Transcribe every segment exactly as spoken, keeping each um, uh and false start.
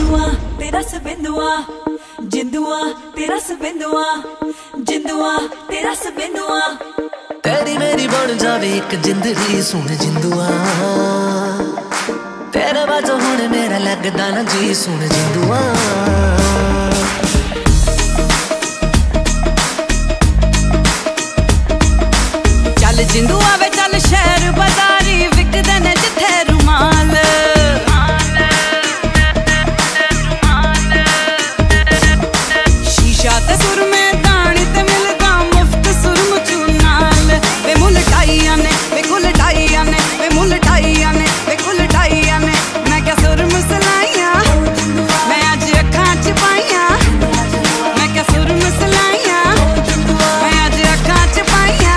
जिंदुआ तेरा सबिंदुआ जिंदुआ तेरा सबिंदुआ जिंदुआ तेरा सबिंदुआ तेरी मेरी बन जावे एक जिंदगी सुन जिंदुआ तेरे बाजो हुण मेरा लगदा ना जी सुन जिंदुआ चल जिंदुआ वे चल शहर बाजारी विकदे ने जिथे रुमाल शीशा ते सुर में दानी ते मिलदा मुफ्त सुरम चूनाल वे मुल टाइया ने वे कुल टाइया ने वे मुल टाइया ने वे कुल टाइया ने मैं क्या सुर मुसलाइया मैं अज अखां च पाइया मैं क्या सुर मुसलाइया मैं अज अखां च पाइया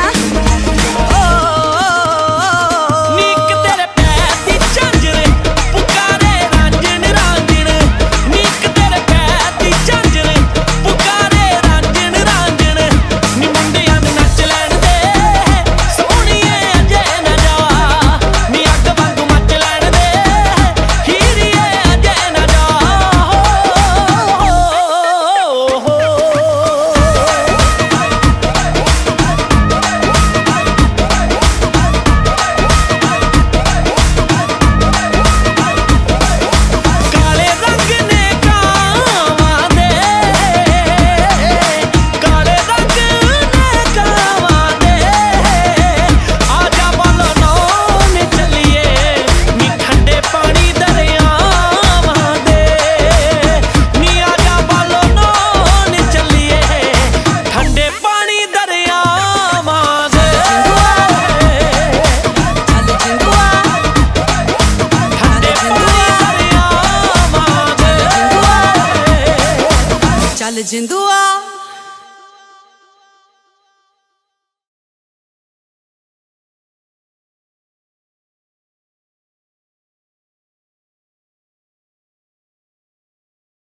चल जिंदुआ।